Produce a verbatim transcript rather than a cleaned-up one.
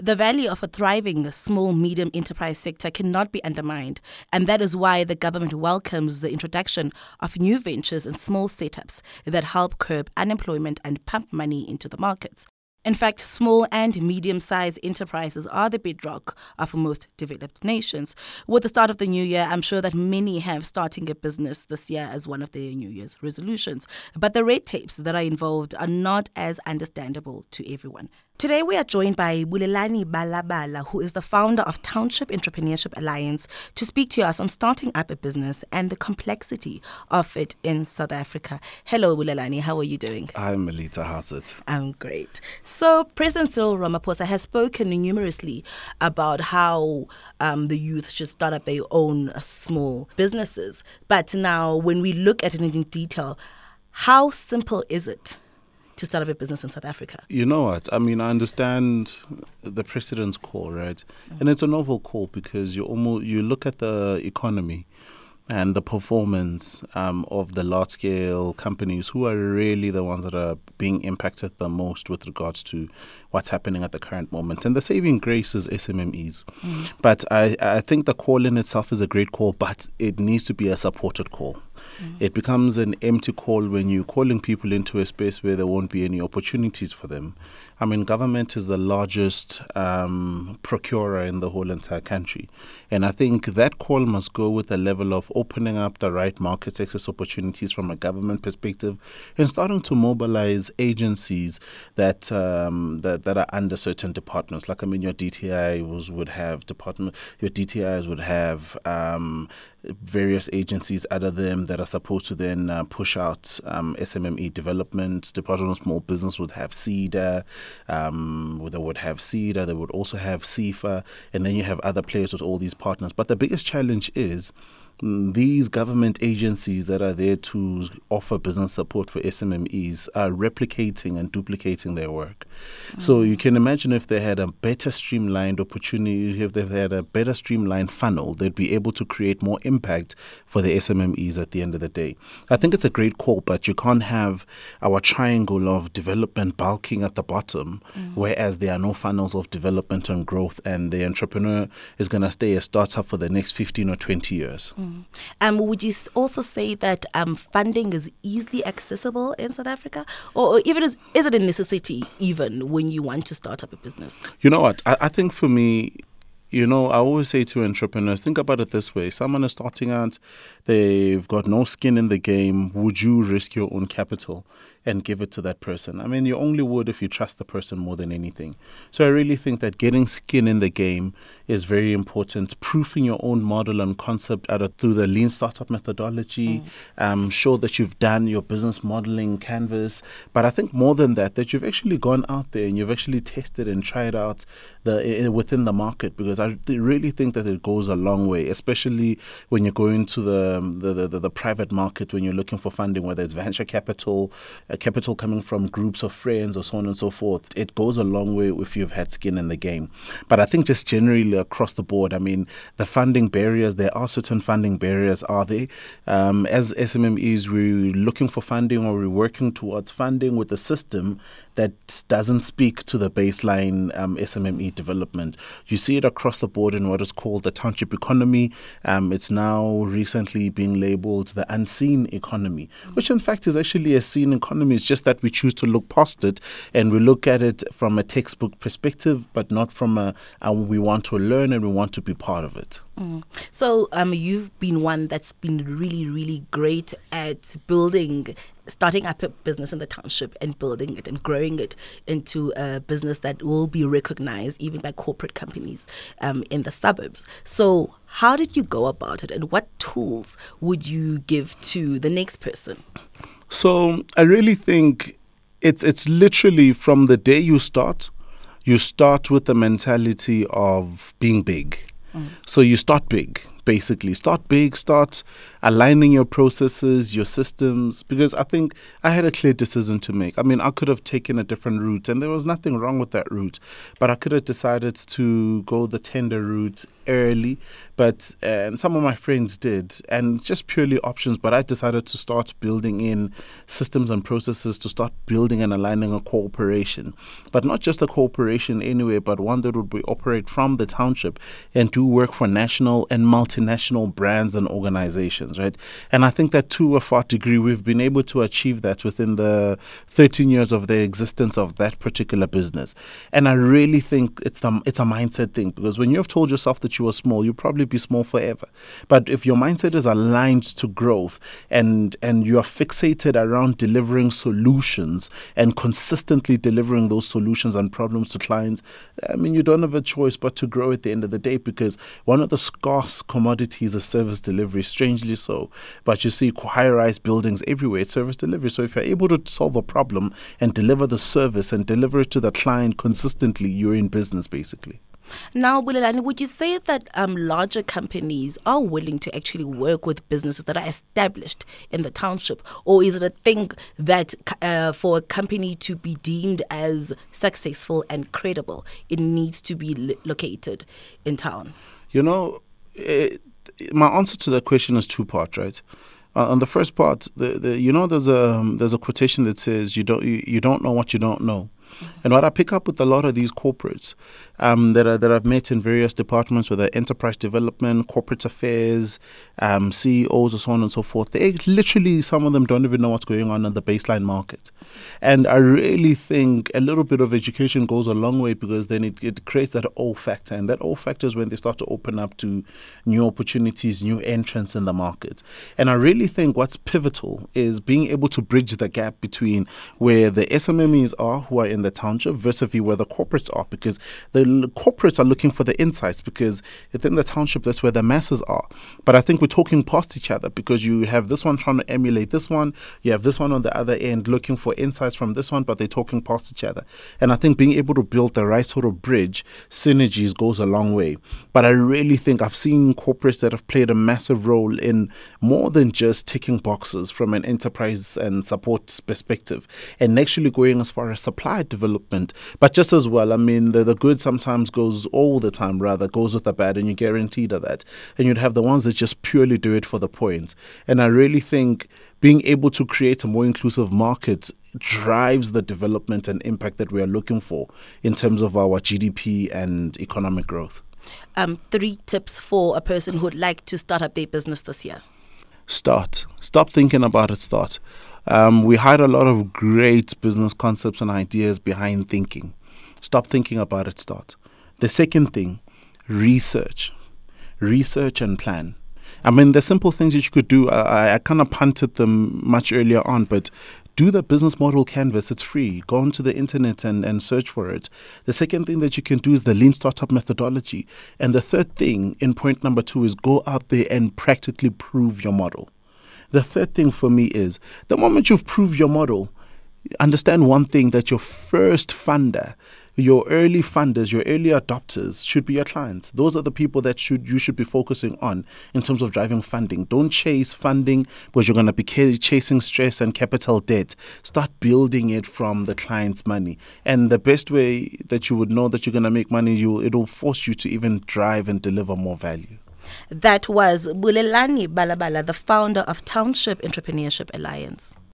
The value of a thriving small medium enterprise sector cannot be undermined, and that is why the government welcomes the introduction of new ventures and small setups that help curb unemployment and pump money into the markets. In fact, small and medium-sized enterprises are the bedrock of most developed nations. With the start of the new year, I'm sure that many have starting a business this year as one of their New Year's resolutions. But the red tapes that are involved are not as understandable to everyone. Today, we are joined by Bulelani Balabala, who is the founder of Township Entrepreneurship Alliance, to speak to us on starting up a business and the complexity of it in South Africa. Hello, Bulelani. How are you doing? I'm Melita Hassett. I'm great. So, President Cyril Ramaphosa has spoken numerously about how um, the youth should start up their own uh, small businesses. But now, when we look at it in detail, how simple is it to start up a business in South Africa? You know what? I mean, I understand the president's call, right? Mm-hmm. And it's a novel call because you almost you look at the economy and the performance um, of the large-scale companies who are really the ones that are being impacted the most with regards to what's happening at the current moment. And the saving grace is S M M Es. Mm. But I, I think the call in itself is a great call, but it needs to be a supported call. Mm. It becomes an empty call when you're calling people into a space where there won't be any opportunities for them. I mean, government is the largest um, procurer in the whole entire country. And I think that call must go with a level of opening up the right market access opportunities from a government perspective and starting to mobilize agencies that um, that, that are under certain departments. Like, I mean, your D T Is would have department, your D T Is would have um, various agencies under them that are supposed to then uh, push out um, S M M E development. Department of Small Business would have CEDA, um, they would have CEDA, they would also have CIFA, and then you have other players with all these partners. But the biggest challenge is mm, these government agencies that are there to offer business support for S M M Es are replicating and duplicating their work. Mm. So you can imagine if they had a better streamlined opportunity, if they had a better streamlined funnel, they'd be able to create more impact for the S M M Es at the end of the day. I think it's a great call, but you can't have our triangle of development bulking at the bottom, mm. whereas there are no funnels of development and growth, and the entrepreneur is going to stay a startup for the next fifteen or twenty years. Mm. Um, would you also say that um, funding is easily accessible in South Africa? Or, or even is, is it a necessity even when you want to start up a business? You know what? I, I think for me, you know, I always say to entrepreneurs, think about it this way. Someone is starting out, they've got no skin in the game. Would you risk your own capital and give it to that person? I mean, you only would if you trust the person more than anything. So I really think that getting skin in the game is very important. Proofing your own model and concept out of, through the lean startup methodology, mm. um, show that you've done your business modeling canvas. But I think more than that, that you've actually gone out there and you've actually tested and tried out the uh, within the market, because I really think that it goes a long way, especially when you go into the the, the, the private market, when you're looking for funding, whether it's venture capital, uh, capital coming from groups of friends or so on and so forth. It goes a long way if you've had skin in the game. But I think just generally across the board, I mean, the funding barriers, there are certain funding barriers, are there? Um, as S M M Es, we're looking for funding, or we're working towards funding with a system that doesn't speak to the baseline um, S M M E development. You see it across the board in what is called the township economy. Um, it's now recently being labeled the unseen economy, which in fact is actually a seen economy. It's just that we choose to look past it and we look at it from a textbook perspective, but not from a, a we want to learn and we want to be part of it. Mm. So um, you've been one that's been really, really great at building, starting up a business in the township and building it and growing it into a business that will be recognized even by corporate companies um, in the suburbs. So how did you go about it, and what tools would you give to the next person? So I really think it's it's literally from the day you start, you start with the mentality of being big. Mm. So you start big. basically. Start big, start aligning your processes, your systems, because I think I had a clear decision to make. I mean, I could have taken a different route, and there was nothing wrong with that route, but I could have decided to go the tender route early, but uh, and some of my friends did, and it's just purely options. But I decided to start building in systems and processes, to start building and aligning a corporation, but not just a corporation anyway, but one that would be operate from the township and do work for national and multinational brands and organizations, right? And I think that to a far degree we've been able to achieve that within the thirteen years of the existence of that particular business. And I really think it's the, it's a mindset thing, because when you have told yourself that you are small, you'll probably be small forever. But if your mindset is aligned to growth, and and you are fixated around delivering solutions and consistently delivering those solutions and problems to clients, I mean, you don't have a choice but to grow at the end of the day, because one of the scarce commodities is service delivery, strangely so. But you see high-rise buildings everywhere, it's service delivery. So if you're able to solve a problem and deliver the service and deliver it to the client consistently, you're in business, basically. Now, Bulelani, would you say that um, larger companies are willing to actually work with businesses that are established in the township? Or is it a thing that uh, for a company to be deemed as successful and credible, it needs to be lo- located in town? You know, it, my answer to that question is two parts, right? Uh, on the first part, the, the, you know, there's a um, there's a quotation that says, "You don't you, you don't know what you don't know." And what I pick up with a lot of these corporates um, that, are, that I've met in various departments, whether enterprise development, corporate affairs, um, C E Os, and so on and so forth, they literally, some of them don't even know what's going on in the baseline market. And I really think a little bit of education goes a long way, because then it, it creates that O factor. And that O factor is when they start to open up to new opportunities, new entrants in the market. And I really think what's pivotal is being able to bridge the gap between where the S M M Es are, who are in the township, versus where the corporates are, because the l- corporates are looking for the insights, because within the township, that's where the masses are. But I think we're talking past each other, because you have this one trying to emulate this one, you have this one on the other end looking for insights from this one, but they're talking past each other. And I think being able to build the right sort of bridge, synergies, goes a long way. But I really think I've seen corporates that have played a massive role in more than just ticking boxes from an enterprise and support perspective, and actually going as far as supply development. But just as well, I mean, the, the good sometimes goes all the time, rather, goes with the bad, and you're guaranteed of that. And you'd have the ones that just purely do it for the points. And I really think being able to create a more inclusive market drives the development and impact that we are looking for in terms of our G D P and economic growth. Um, three tips for a person who would like to start up their business this year. Start. Stop thinking about it. Start. Um, we hide a lot of great business concepts and ideas behind thinking. Stop thinking about it. Start. The second thing, research. Research and plan. I mean, there's simple things that you could do. I, I kind of punted them much earlier on, but do the business model canvas. It's free. Go onto the internet and, and search for it. The second thing that you can do is the lean startup methodology. And the third thing in point number two is go out there and practically prove your model. The third thing for me is the moment you've proved your model, understand one thing, that your first funder, your early funders, your early adopters should be your clients. Those are the people that should you should be focusing on in terms of driving funding. Don't chase funding because you're going to be chasing stress and capital debt. Start building it from the client's money. And the best way that you would know that you're going to make money, you it'll force you to even drive and deliver more value. That was Bulelani Balabala, the founder of Township Entrepreneurship Alliance.